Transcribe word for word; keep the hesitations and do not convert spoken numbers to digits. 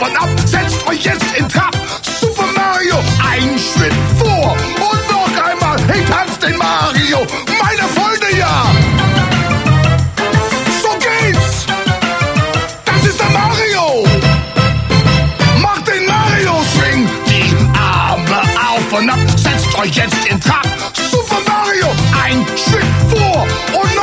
und ab, setzt euch jetzt in Trab. Super Mario, ein Schritt vor und noch einmal, hey, tanzt den Mario, meine Freunde, ja! So geht's! Das ist der Mario! Macht den Mario-Swing, die Arme auf und ab, setzt euch jetzt in Trab. Super Mario, ein Schritt vor und